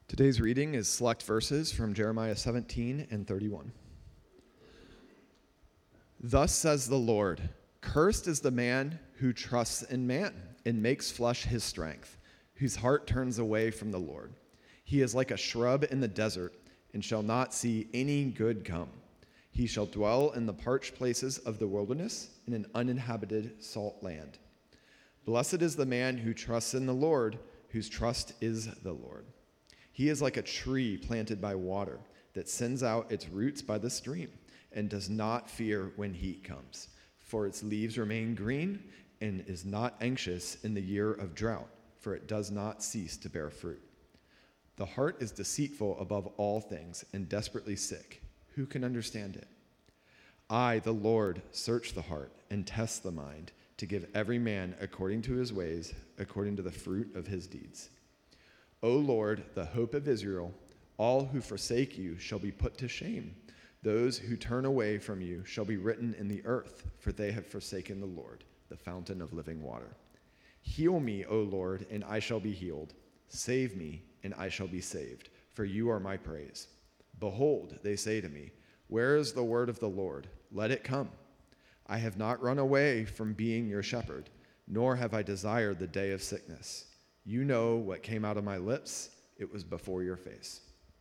Today's reading is select verses from Jeremiah 17 and 31. Thus says the Lord, cursed is the man who trusts in man and makes flesh his strength, whose heart turns away from the Lord. He is like a shrub in the desert and shall not see any good come. He shall dwell in the parched places of the wilderness in an uninhabited salt land. Blessed is the man who trusts in the Lord, whose trust is the Lord. He is like a tree planted by water that sends out its roots by the stream and does not fear when heat comes, for its leaves remain green and is not anxious in the year of drought, for it does not cease to bear fruit. The heart is deceitful above all things and desperately sick. Who can understand it? I, the Lord, search the heart and test the mind to give every man according to his ways, according to the fruit of his deeds. O Lord, the hope of Israel, all who forsake you shall be put to shame. Those who turn away from you shall be written in the earth, for they have forsaken the Lord, the fountain of living water. Heal me, O Lord, and I shall be healed. Save me, and I shall be saved, for you are my praise. Behold, they say to me, where is the word of the Lord? Let it come. I have not run away from being your shepherd, nor have I desired the day of sickness. You know what came out of my lips. It was before your face.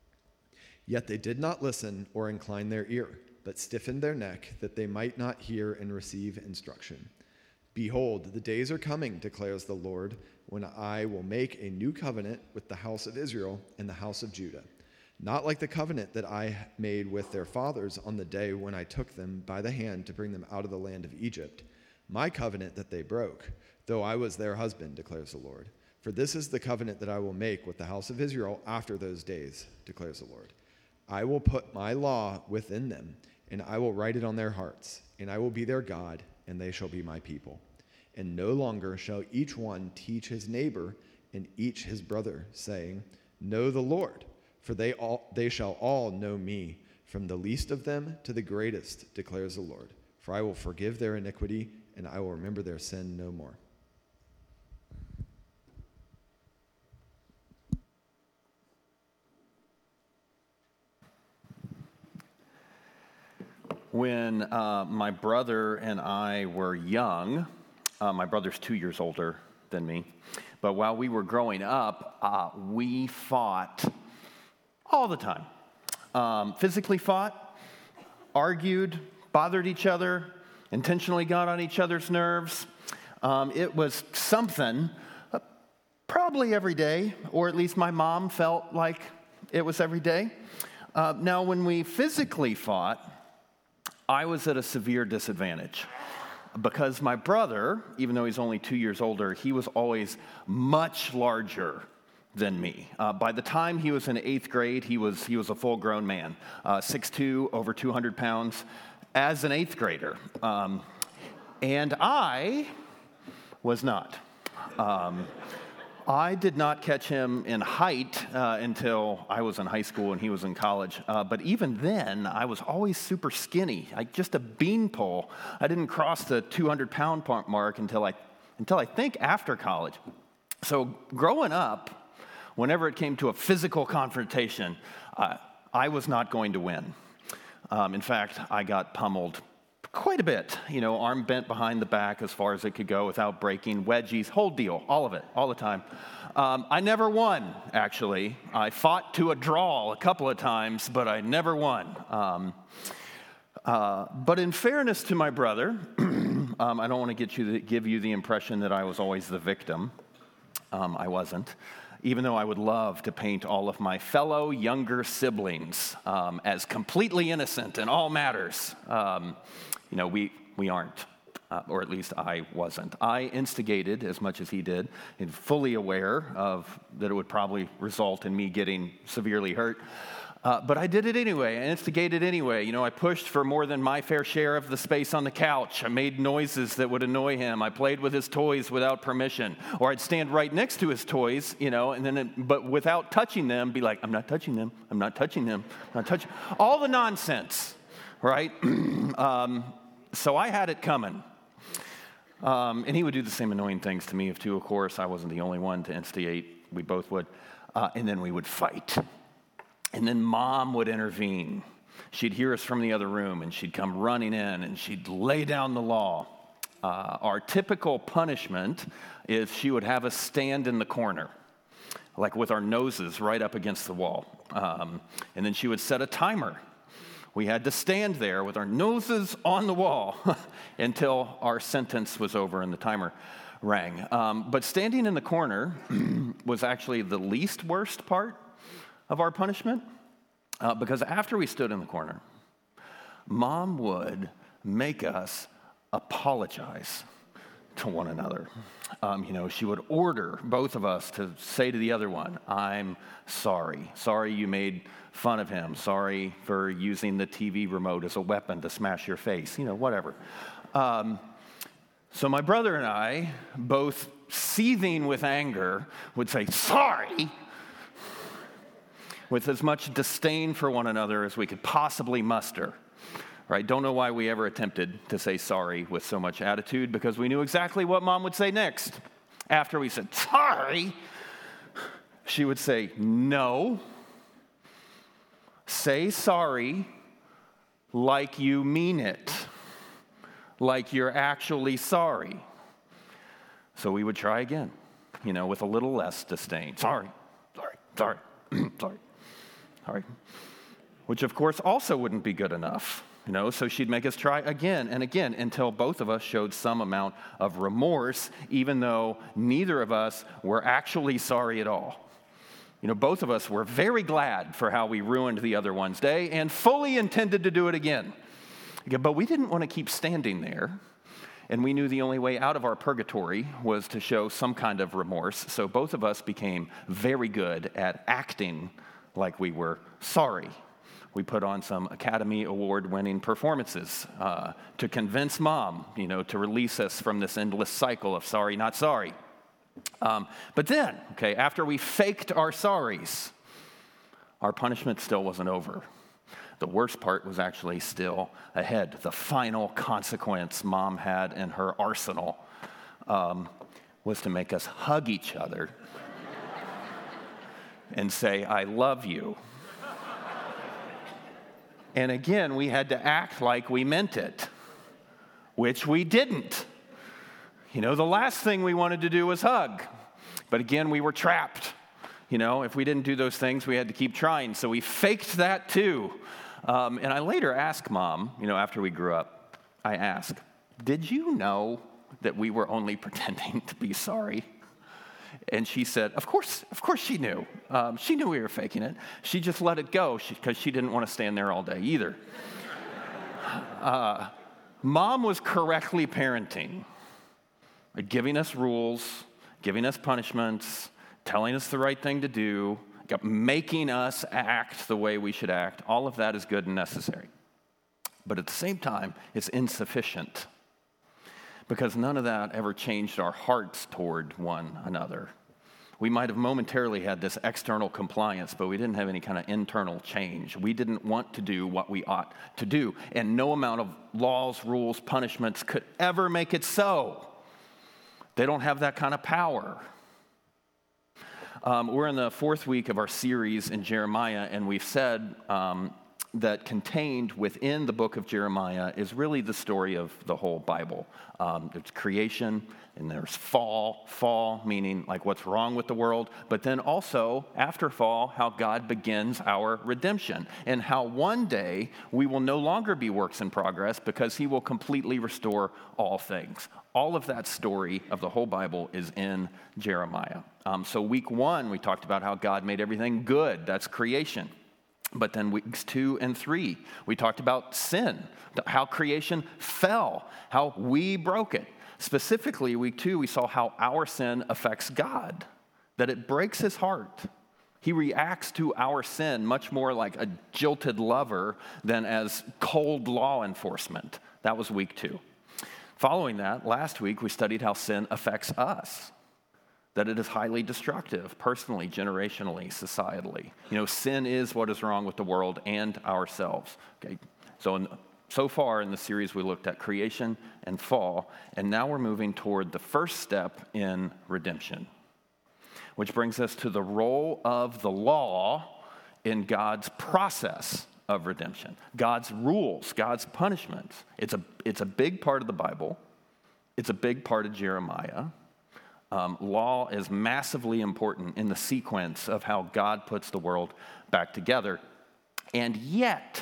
Yet they did not listen or incline their ear, but stiffened their neck that they might not hear and receive instruction. Behold, the days are coming, declares the Lord, when I will make a new covenant with the house of Israel and the house of Judah, not like the covenant that I made with their fathers on the day when I took them by the hand to bring them out of the land of Egypt, my covenant that they broke, though I was their husband, declares the Lord. For this is the covenant that I will make with the house of Israel after those days, declares the Lord. I will put my law within them, and I will write it on their hearts, and I will be their God, and they shall be my people. And no longer shall each one teach his neighbor and each his brother, saying, know the Lord, for they shall all know me, from the least of them to the greatest, declares the Lord. For I will forgive their iniquity, and I will remember their sin no more. When my brother and I were young, my brother's 2 years older than me, but while we were growing up, we fought all the time. Physically fought, argued, bothered each other, intentionally got on each other's nerves. It was something probably every day, or at least my mom felt like it was every day. Now, when we physically fought, I was at a severe disadvantage because my brother, even though he's only 2 years older, he was always much larger than me. By the time he was in 8th grade, he was a full-grown man, 6'2", over 200 pounds, as an 8th grader. And I was not. I did not catch him in height until I was in high school and he was in college. But even then, I was always super skinny, just a beanpole. I didn't cross the 200-pound mark until I think after college. So growing up, whenever it came to a physical confrontation, I was not going to win. In fact, I got pummeled quite a bit, arm bent behind the back as far as it could go without breaking, wedgies, whole deal, all of it, all the time. I never won, actually. I fought to a draw a couple of times, but I never won. But in fairness to my brother, I don't want to give you the impression that I was always the victim. I wasn't. Even though I would love to paint all of my fellow younger siblings as completely innocent in all matters. We aren't, or at least I wasn't. I instigated as much as he did, and fully aware of that it would probably result in me getting severely hurt. But I did it anyway. I instigated anyway. I pushed for more than my fair share of the space on the couch. I made noises that would annoy him. I played with his toys without permission. Or I'd stand right next to his toys, but without touching them, be like, I'm not touching them. I'm not touching them. I'm not touching. All the nonsense, right? So I had it coming. And he would do the same annoying things to me, too. Of course, I wasn't the only one to instigate We both would. And then we would fight. And then Mom would intervene. She'd hear us from the other room, and she'd come running in, and she'd lay down the law. Our typical punishment is she would have us stand in the corner, like with our noses right up against the wall. And then she would set a timer. We had to stand there with our noses on the wall until our sentence was over and the timer rang. But standing in the corner was actually the least worst part of our punishment, because after we stood in the corner, Mom would make us apologize to one another. She would order both of us to say to the other one, "I'm sorry. Sorry you made fun of him. Sorry for using the TV remote as a weapon to smash your face," whatever. So my brother and I, both seething with anger, would say, "Sorry," with as much disdain for one another as we could possibly muster. Right? Don't know why we ever attempted to say sorry with so much attitude, because we knew exactly what Mom would say next. After we said, "Sorry," she would say, "No. Say sorry like you mean it, like you're actually sorry." So we would try again, with a little less disdain. Sorry, sorry, which of course also wouldn't be good enough. So she'd make us try again and again until both of us showed some amount of remorse, even though neither of us were actually sorry at all. Both of us were very glad for how we ruined the other one's day and fully intended to do it again. But we didn't want to keep standing there, and we knew the only way out of our purgatory was to show some kind of remorse. So both of us became very good at acting like we were sorry. We put on some Academy Award-winning performances to convince Mom, to release us from this endless cycle of sorry, not sorry. But then, after we faked our sorries, our punishment still wasn't over. The worst part was actually still ahead. The final consequence Mom had in her arsenal was to make us hug each other and say, "I love you." And again, we had to act like we meant it, which we didn't. The last thing we wanted to do was hug. But again, we were trapped. If we didn't do those things, we had to keep trying. So we faked that too. And I later asked Mom, after we grew up, I asked, "Did you know that we were only pretending to be sorry?" And she said, of course she knew. She knew we were faking it. She just let it go because she didn't want to stand there all day either. Mom was correctly parenting, giving us rules, giving us punishments, telling us the right thing to do, making us act the way we should act. All of that is good and necessary. But at the same time, it's insufficient, because none of that ever changed our hearts toward one another. We might have momentarily had this external compliance, but we didn't have any kind of internal change. We didn't want to do what we ought to do, and no amount of laws, rules, punishments could ever make it so. They don't have that kind of power. We're in the 4th week of our series in Jeremiah, and we've said that contained within the book of Jeremiah is really the story of the whole Bible. There's creation, and there's fall meaning like what's wrong with the world, but then also after fall, how God begins our redemption, and how one day we will no longer be works in progress because he will completely restore all things. All of that story of the whole Bible is in Jeremiah. So week 1, we talked about how God made everything good. That's creation. But then weeks 2 and 3, we talked about sin, how creation fell, how we broke it. Specifically, week 2, we saw how our sin affects God, that it breaks his heart. He reacts to our sin much more like a jilted lover than as cold law enforcement. That was week 2. Following that, last week, we studied how sin affects us, that it is highly destructive, personally, generationally, societally. Sin is what is wrong with the world and ourselves. Okay, so far in the series, we looked at creation and fall, and now we're moving toward the first step in redemption. which brings us to the role of the law in God's process of redemption. God's rules, God's punishments. It's a big part of the Bible. It's a big part of Jeremiah. Law is massively important in the sequence of how God puts the world back together. And yet,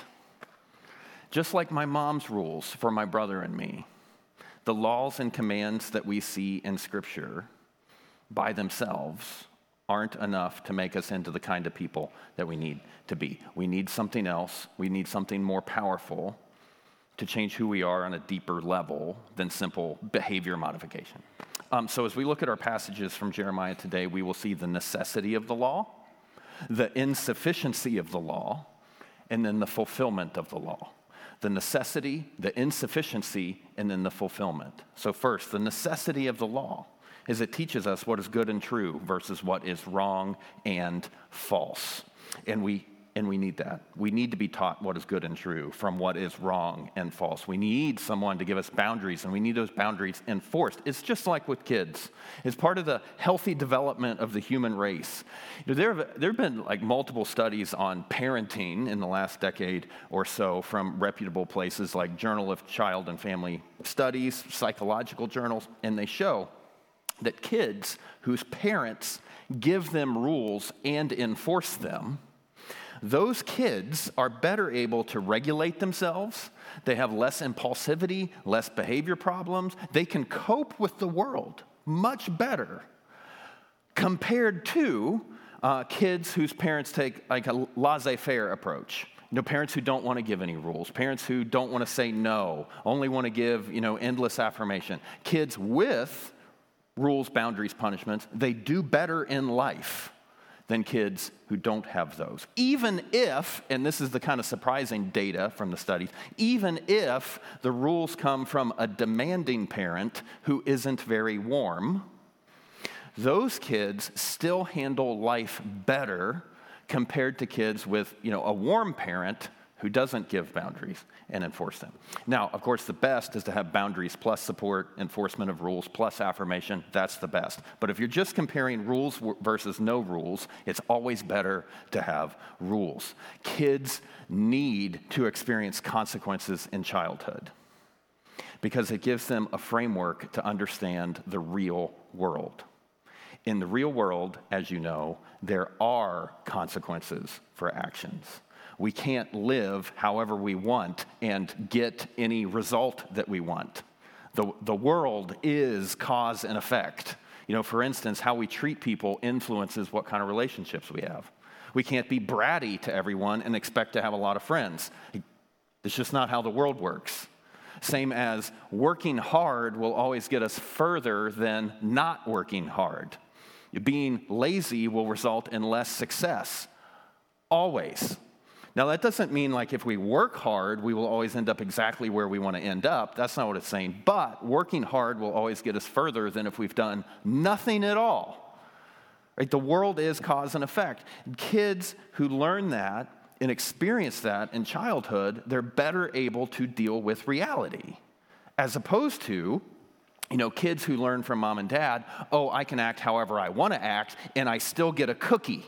just like my mom's rules for my brother and me, the laws and commands that we see in Scripture by themselves aren't enough to make us into the kind of people that we need to be. We need something else. We need something more powerful to change who we are on a deeper level than simple behavior modification. So as we look at our passages from Jeremiah today, we will see the necessity of the law, the insufficiency of the law, and then the fulfillment of the law. The necessity, the insufficiency, and then the fulfillment. So first, the necessity of the law is it teaches us what is good and true versus what is wrong and false. And we need that. We need to be taught what is good and true from what is wrong and false. We need someone to give us boundaries, and we need those boundaries enforced. It's just like with kids. It's part of the healthy development of the human race. There have been like multiple studies on parenting in the last decade or so from reputable places like Journal of Child and Family Studies, psychological journals, and they show that kids whose parents give them rules and enforce them, those kids are better able to regulate themselves. They have less impulsivity, less behavior problems. They can cope with the world much better compared to kids whose parents take like a laissez-faire approach. Parents who don't want to give any rules, parents who don't want to say no, only want to give, endless affirmation. Kids with rules, boundaries, punishments, they do better in life than kids who don't have those. Even if, and this is the kind of surprising data from the studies, even if the rules come from a demanding parent who isn't very warm, those kids still handle life better compared to kids with, a warm parent who doesn't give boundaries and enforce them. Now, of course, the best is to have boundaries plus support, enforcement of rules plus affirmation. That's the best. But if you're just comparing rules versus no rules, it's always better to have rules. Kids need to experience consequences in childhood because it gives them a framework to understand the real world. In the real world, as you know, there are consequences for actions. We can't live however we want and get any result that we want. The world is cause and effect. For instance, how we treat people influences what kind of relationships we have. We can't be bratty to everyone and expect to have a lot of friends. It's just not how the world works. Same as working hard will always get us further than not working hard. Being lazy will result in less success. Always. Now, that doesn't mean like if we work hard, we will always end up exactly where we want to end up. That's not what it's saying. But working hard will always get us further than if we've done nothing at all. Right? The world is cause and effect. Kids who learn that and experience that in childhood, they're better able to deal with reality. As opposed to, kids who learn from mom and dad, I can act however I want to act, and I still get a cookie.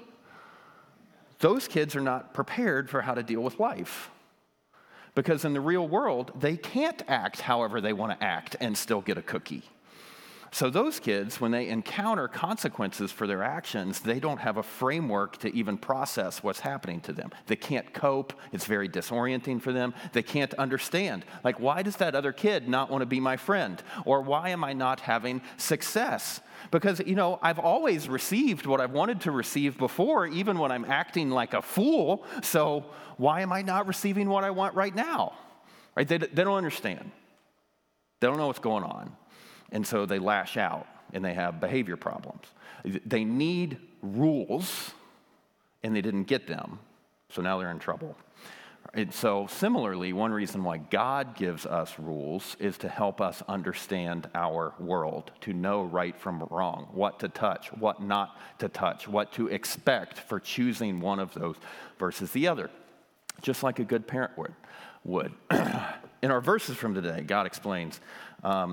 Those kids are not prepared for how to deal with life. Because in the real world, they can't act however they want to act and still get a cookie. So those kids, when they encounter consequences for their actions, they don't have a framework to even process what's happening to them. They can't cope. It's very disorienting for them. They can't understand. Like, why does that other kid not want to be my friend? Or why am I not having success? Because, I've always received what I've wanted to receive before, even when I'm acting like a fool. So why am I not receiving what I want right now? Right? They don't understand. They don't know what's going on. And so they lash out and they have behavior problems. They need rules and they didn't get them. So now they're in trouble. And so similarly, one reason why God gives us rules is to help us understand our world, to know right from wrong, what to touch, what not to touch, what to expect for choosing one of those versus the other, just like a good parent would. In our verses from today, God explains,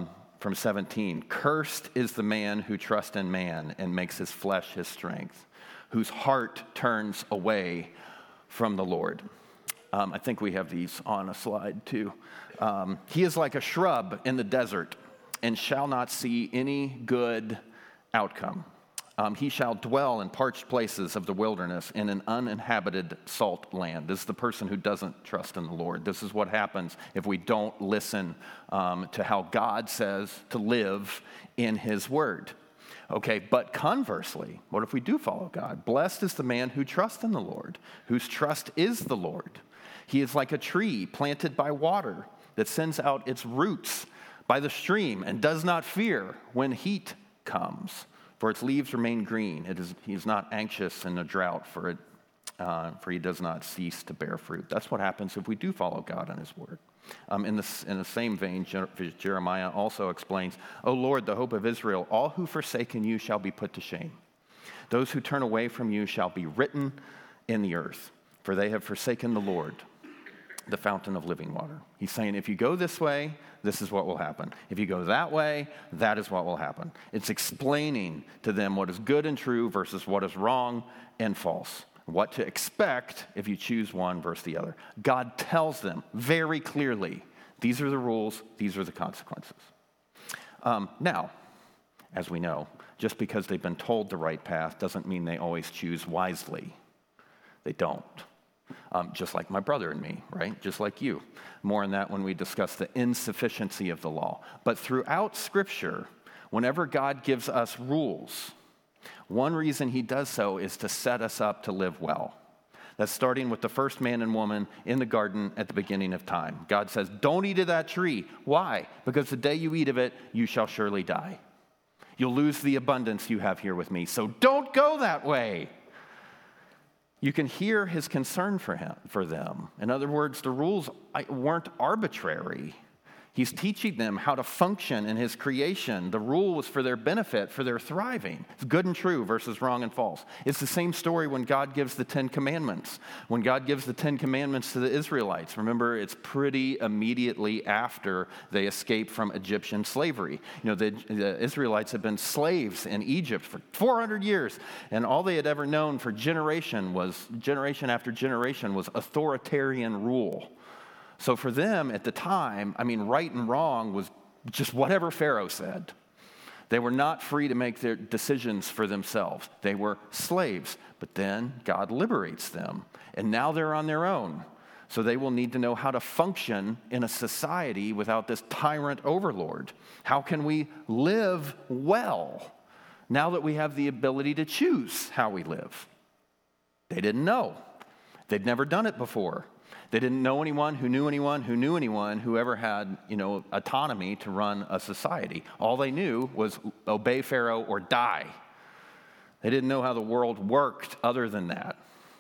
from 17. Cursed is the man who trusts in man and makes his flesh his strength, whose heart turns away from the Lord. I think we have these on a slide too. He is like a shrub in the desert and shall not see any good outcome. He shall dwell in parched places of the wilderness in an uninhabited salt land. This is the person who doesn't trust in the Lord. This is what happens if we don't listen to how God says to live in his word. Okay, but conversely, what if we do follow God? Blessed is the man who trusts in the Lord, whose trust is the Lord. He is like a tree planted by water that sends out its roots by the stream and does not fear when heat comes. For its leaves remain green. He is not anxious in a drought, for he does not cease to bear fruit. That's what happens if we do follow God and his word. In the same vein, Jeremiah also explains, O Lord, the hope of Israel, all who forsaken you shall be put to shame. Those who turn away from you shall be written in the earth, for they have forsaken the Lord, the fountain of living water. He's saying, if you go this way, this is what will happen. If you go that way, that is what will happen. It's explaining to them what is good and true versus what is wrong and false. What to expect if you choose one versus the other. God tells them very clearly, these are the rules, these are the consequences. Now, as we know, just because they've been told the right path doesn't mean they always choose wisely. They don't. Just like my brother and me, right? Just like you. More on that when we discuss the insufficiency of the law. But throughout Scripture, whenever God gives us rules, one reason he does so is to set us up to live well. That's starting with the first man and woman in the garden at the beginning of time. God says, don't eat of that tree. Why? Because the day you eat of it, you shall surely die. You'll lose the abundance you have here with me. So don't go that way. You can hear his concern for them. In other words, the rules weren't arbitrary. He's teaching them how to function in his creation. The rule was for their benefit, for their thriving. It's good and true versus wrong and false. It's the same story when God gives the Ten Commandments. When God gives the Ten Commandments to the Israelites, remember, it's pretty immediately after they escape from Egyptian slavery. You know, the Israelites had been slaves in Egypt for 400 years, and all they had ever known for generation after generation was authoritarian rule. So for them at the time, right and wrong was just whatever Pharaoh said. They were not free to make their decisions for themselves. They were slaves. But then God liberates them, and now they're on their own. So they will need to know how to function in a society without this tyrant overlord. How can we live well now that we have the ability to choose how we live? They didn't know. They'd never done it before. They didn't know anyone who knew anyone who knew anyone who ever had, autonomy to run a society. All they knew was obey Pharaoh or die. They didn't know how the world worked other than that.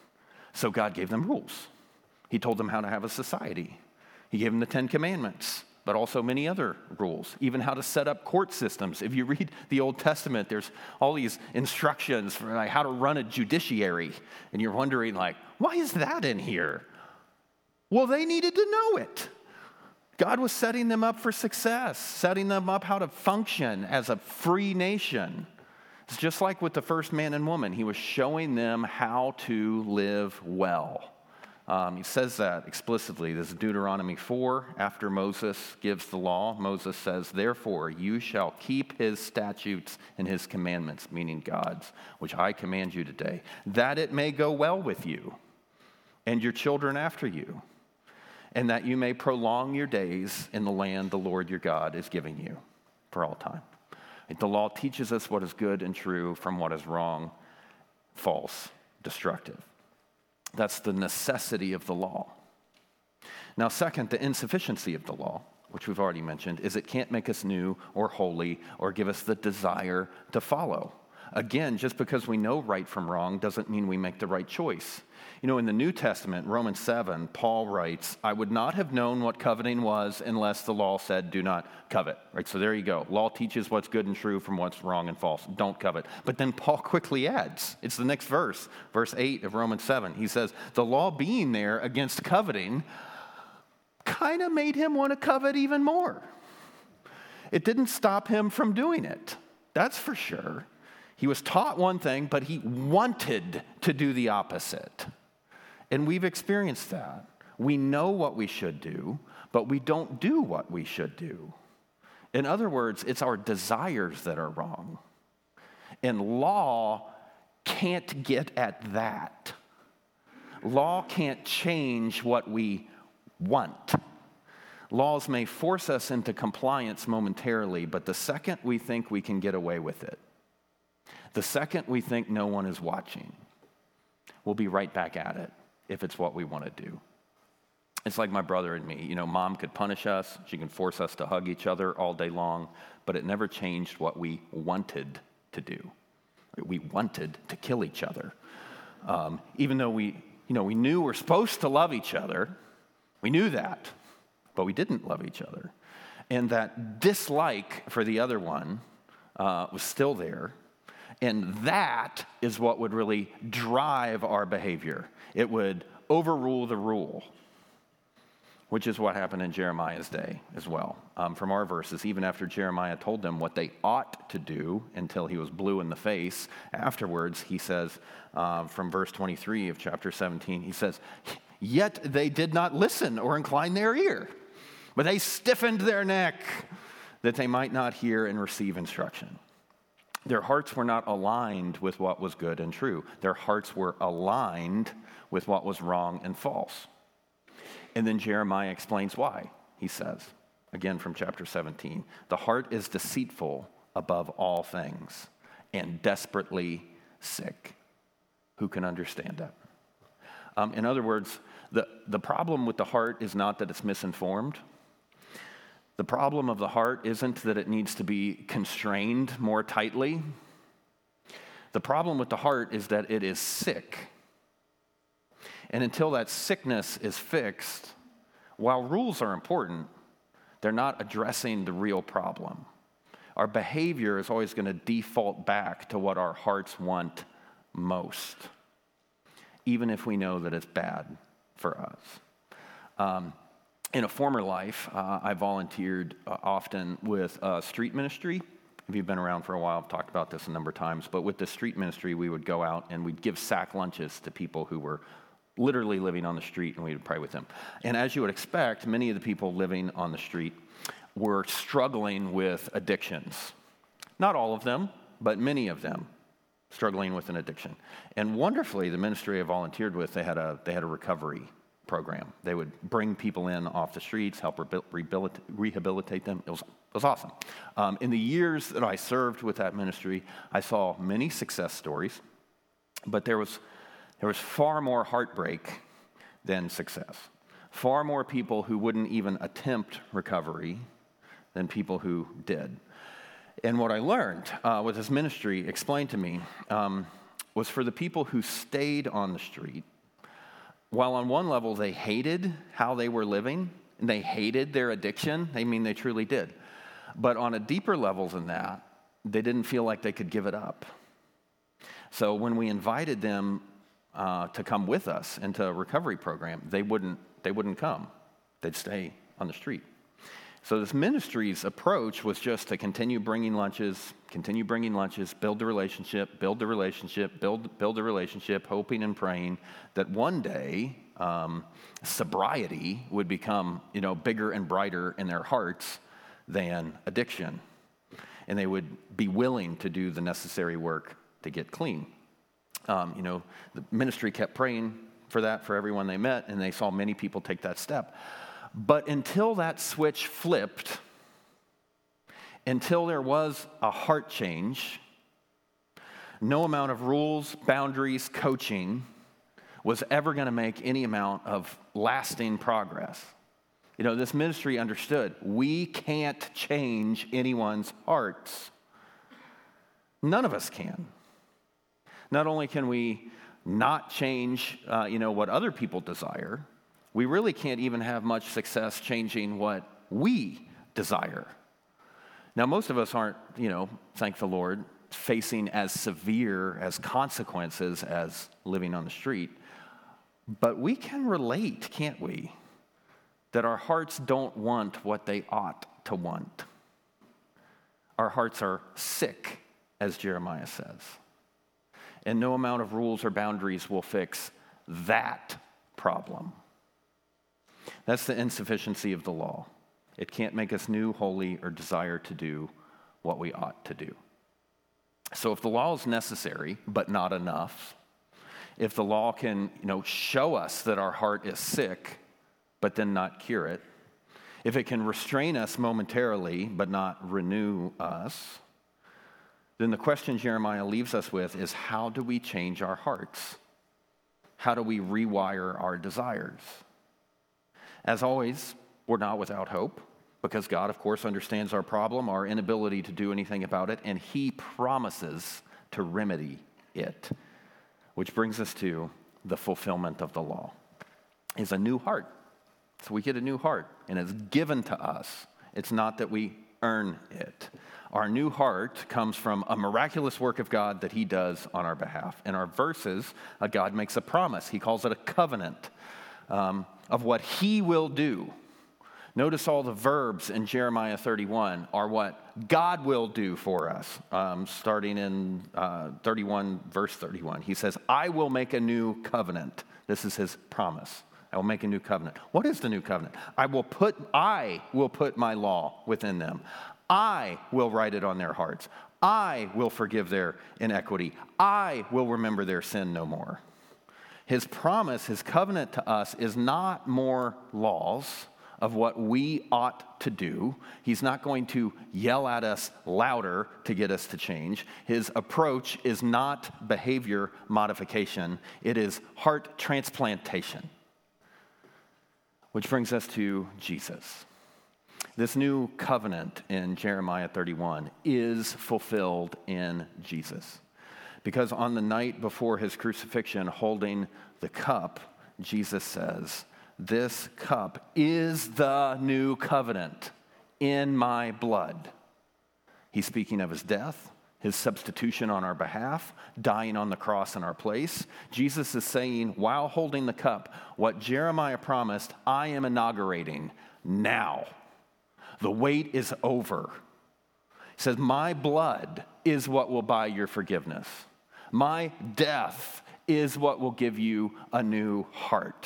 So God gave them rules. He told them how to have a society. He gave them the Ten Commandments, but also many other rules, even how to set up court systems. If you read the Old Testament, there's all these instructions for how to run a judiciary, and you're wondering, why is that in here? Well, they needed to know it. God was setting them up for success, setting them up how to function as a free nation. It's just like with the first man and woman. He was showing them how to live well. He says that explicitly. This is Deuteronomy 4. After Moses gives the law, Moses says, therefore, you shall keep his statutes and his commandments, meaning God's, which I command you today, that it may go well with you and your children after you, and that you may prolong your days in the land the Lord your God is giving you for all time. The law teaches us what is good and true from what is wrong, false, destructive. That's the necessity of the law. Now, second, the insufficiency of the law, which we've already mentioned, is it can't make us new or holy or give us the desire to follow. Again, just because we know right from wrong doesn't mean we make the right choice. In the New Testament, Romans 7, Paul writes, I would not have known what coveting was unless the law said, do not covet. Right? So there you go. Law teaches what's good and true from what's wrong and false. Don't covet. But then Paul quickly adds, it's the next verse, verse 8 of Romans 7. He says, the law being there against coveting kind of made him want to covet even more. it didn't stop him from doing it. That's for sure. He was taught one thing, but he wanted to do the opposite. And we've experienced that. We know what we should do, but we don't do what we should do. In other words, it's our desires that are wrong. And law can't get at that. Law can't change what we want. Laws may force us into compliance momentarily, but the second we think we can get away with it, the second we think no one is watching, we'll be right back at it if it's what we want to do. It's like my brother and me. Mom could punish us. She can force us to hug each other all day long, but it never changed what we wanted to do. We wanted to kill each other. Even though we knew we're supposed to love each other, we knew that, but we didn't love each other. And that dislike for the other one was still there. And that is what would really drive our behavior. It would overrule the rule, which is what happened in Jeremiah's day as well. From our verses, even after Jeremiah told them what they ought to do until he was blue in the face, afterwards he says, from verse 23 of chapter 17, he says, "Yet they did not listen or incline their ear, but they stiffened their neck that they might not hear and receive instruction." Their hearts were not aligned with what was good and true. Their hearts were aligned with what was wrong and false. And then Jeremiah explains why. He says, again from chapter 17, "The heart is deceitful above all things and desperately sick. Who can understand that?" In other words, the problem with the heart is not that it's misinformed. The problem of the heart isn't that it needs to be constrained more tightly. The problem with the heart is that it is sick. And until that sickness is fixed, while rules are important, they're not addressing the real problem. Our behavior is always going to default back to what our hearts want most, even if we know that it's bad for us. In a former life, I volunteered often with street ministry. If you've been around for a while, I've talked about this a number of times, but with the street ministry, we would go out and we'd give sack lunches to people who were literally living on the street, and we would pray with them. And as you would expect, many of the people living on the street were struggling with addictions. Not all of them, but many of them struggling with an addiction. And wonderfully, the ministry I volunteered with, they had a recovery program. They would bring people in off the streets, help rehabilitate them. It was awesome. In the years that I served with that ministry, I saw many success stories, but there was far more heartbreak than success. Far more people who wouldn't even attempt recovery than people who did. And what I learned, what this ministry explained to me, was for the people who stayed on the street, while on one level they hated how they were living, and they hated their addiction, they truly did. But on a deeper level than that, they didn't feel like they could give it up. So when we invited them to come with us into a recovery program, they wouldn't come. They'd stay on the street. So this ministry's approach was just to continue bringing lunches, build the relationship, hoping and praying that one day sobriety would become, bigger and brighter in their hearts than addiction. And they would be willing to do the necessary work to get clean. The ministry kept praying for that for everyone they met, and they saw many people take that step. But until that switch flipped, until there was a heart change, no amount of rules, boundaries, coaching was ever going to make any amount of lasting progress. This ministry understood we can't change anyone's hearts. None of us can. Not only can we not change, what other people desire, we really can't even have much success changing what we desire. Now, most of us aren't, thank the Lord, facing as severe as consequences as living on the street. But we can relate, can't we, that our hearts don't want what they ought to want. Our hearts are sick, as Jeremiah says. And no amount of rules or boundaries will fix that problem. That's the insufficiency of the law. It can't make us new, holy, or desire to do what we ought to do. So if the law is necessary, but not enough, if the law can, show us that our heart is sick, but then not cure it, if it can restrain us momentarily, but not renew us, then the question Jeremiah leaves us with is, how do we change our hearts? How do we rewire our desires? As always, we're not without hope, because God, of course, understands our problem, our inability to do anything about it, and He promises to remedy it. Which brings us to the fulfillment of the law, is a new heart. So we get a new heart, and it's given to us. It's not that we earn it. Our new heart comes from a miraculous work of God that He does on our behalf. In our verses, God makes a promise. He calls it a covenant of what He will do. Notice all the verbs in Jeremiah 31 are what God will do for us. Starting in 31, verse 31, He says, I will make a new covenant. This is His promise. I will make a new covenant. What is the new covenant? I will put my law within them. I will write it on their hearts. I will forgive their inequity. I will remember their sin no more. His promise, His covenant to us is not more laws of what we ought to do. He's not going to yell at us louder to get us to change. His approach is not behavior modification. It is heart transplantation. Which brings us to Jesus. This new covenant in Jeremiah 31 is fulfilled in Jesus. Because on the night before His crucifixion, holding the cup, Jesus says, this cup is the new covenant in my blood. He's speaking of His death, His substitution on our behalf, dying on the cross in our place. Jesus is saying, while holding the cup, what Jeremiah promised, I am inaugurating now. The wait is over. He says, my blood is what will buy your forgiveness. My death is what will give you a new heart.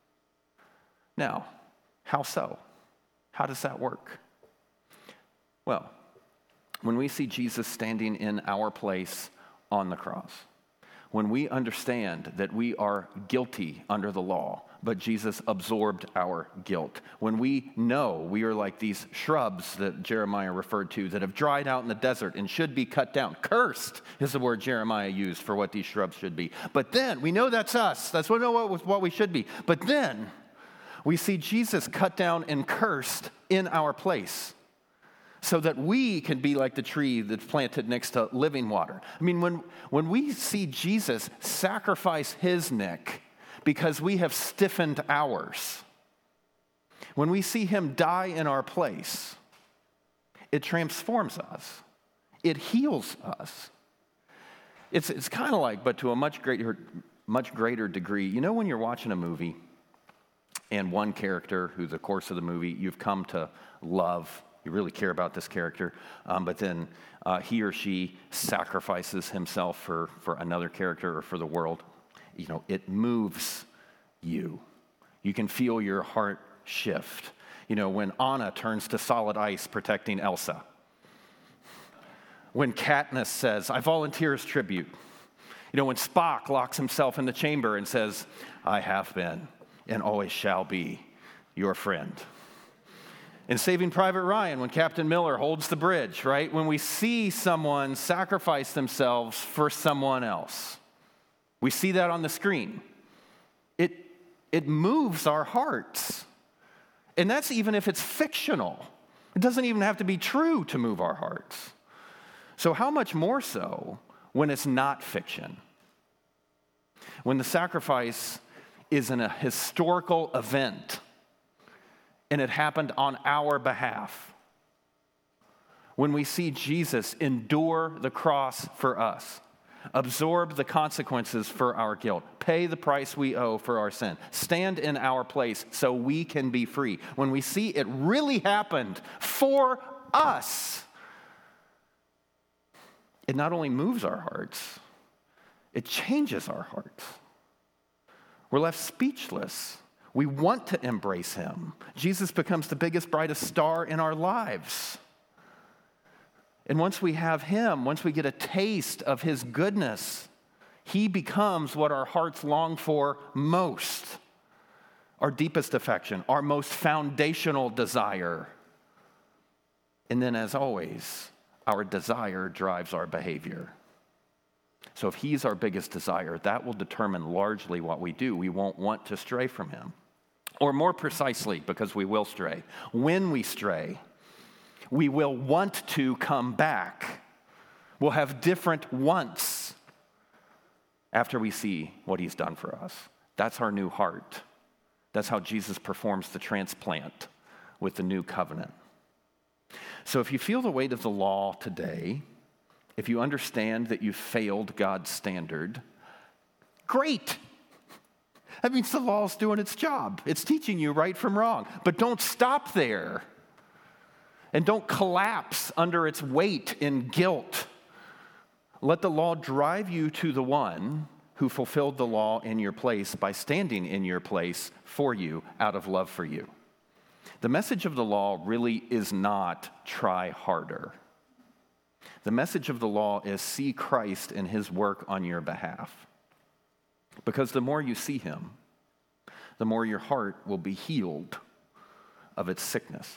Now, how so? How does that work? Well, when we see Jesus standing in our place on the cross, when we understand that we are guilty under the law, but Jesus absorbed our guilt, when we know we are like these shrubs that Jeremiah referred to that have dried out in the desert and should be cut down. Cursed is the word Jeremiah used for what these shrubs should be. But then, we know that's us. That's what we should be. But then, we see Jesus cut down and cursed in our place so that we can be like the tree that's planted next to living water. I mean, when we see Jesus sacrifice His neck because we have stiffened ours, when we see Him die in our place, it transforms us. It heals us. It's kind of like, but to a much greater degree, when you're watching a movie, and one character who the course of the movie you've come to love, you really care about this character, but then he or she sacrifices himself for another character or for the world. It moves you. You can feel your heart shift. When Anna turns to solid ice protecting Elsa. When Katniss says, I volunteer as tribute. When Spock locks himself in the chamber and says, I have been and always shall be your friend. In Saving Private Ryan, when Captain Miller holds the bridge, right? When we see someone sacrifice themselves for someone else, we see that on the screen. It moves our hearts. And that's even if it's fictional. It doesn't even have to be true to move our hearts. So how much more so when it's not fiction? When the sacrifice is in a historical event, and it happened on our behalf. When we see Jesus endure the cross for us, absorb the consequences for our guilt, pay the price we owe for our sin, stand in our place so we can be free. When we see it really happened for us, it not only moves our hearts, it changes our hearts. We're left speechless. We want to embrace him. Jesus becomes the biggest, brightest star in our lives. And once we have him, once we get a taste of his goodness, he becomes what our hearts long for most, our deepest affection, our most foundational desire. And then, as always, our desire drives our behavior. So if he's our biggest desire, that will determine largely what we do. We won't want to stray from him. Or more precisely, because we will stray, when we stray, we will want to come back. We'll have different wants after we see what he's done for us. That's our new heart. That's how Jesus performs the transplant with the new covenant. So if you feel the weight of the law today, if you understand that you failed God's standard, great. That means the law's doing its job. It's teaching you right from wrong. But don't stop there. And don't collapse under its weight in guilt. Let the law drive you to the one who fulfilled the law in your place by standing in your place for you out of love for you. The message of the law really is not try harder. The message of the law is see Christ and his work on your behalf. Because the more you see him, the more your heart will be healed of its sickness.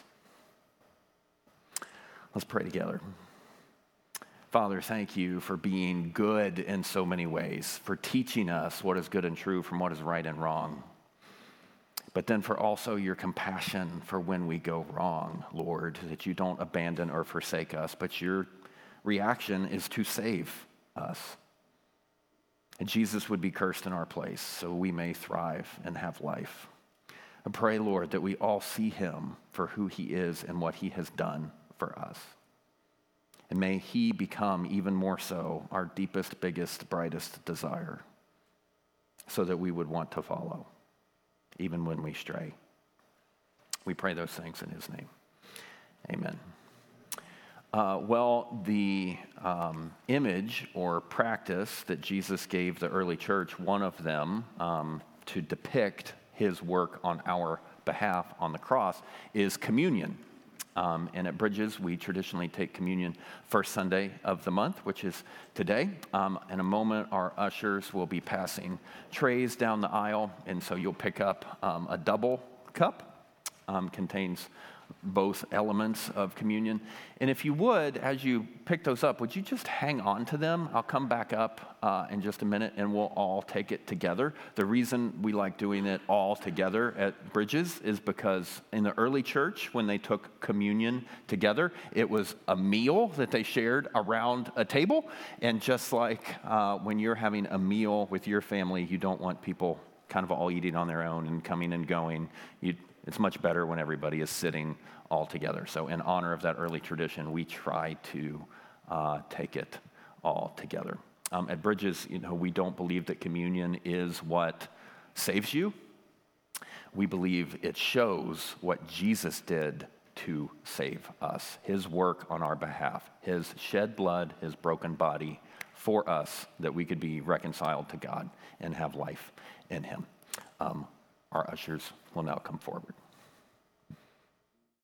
Let's pray together. Father, thank you for being good in so many ways, for teaching us what is good and true from what is right and wrong. But then for also your compassion for when we go wrong, Lord, that you don't abandon or forsake us, but your reaction is to save us. And Jesus would be cursed in our place so we may thrive and have life. I pray, Lord, that we all see him for who he is and what he has done for us. And may he become even more so our deepest, biggest, brightest desire so that we would want to follow, even when we stray. We pray those things in his name. Amen. The image or practice that Jesus gave the early church, one of them to depict his work on our behalf on the cross, is communion. And at Bridges, we traditionally take communion first Sunday of the month, which is today. In a moment, our ushers will be passing trays down the aisle, and so you'll pick up a double cup, contains both elements of communion. And if you would, as you pick those up, would you just hang on to them? I'll come back up in just a minute and we'll all take it together. The reason we like doing it all together at Bridges is because in the early church, when they took communion together, it was a meal that they shared around a table. And just like when you're having a meal with your family, you don't want people kind of all eating on their own and coming and going. It's much better when everybody is sitting all together. So in honor of that early tradition, we try to take it all together. At Bridges, we don't believe that communion is what saves you. We believe it shows what Jesus did to save us, his work on our behalf, his shed blood, his broken body for us, that we could be reconciled to God and have life in him. Our ushers will now come forward.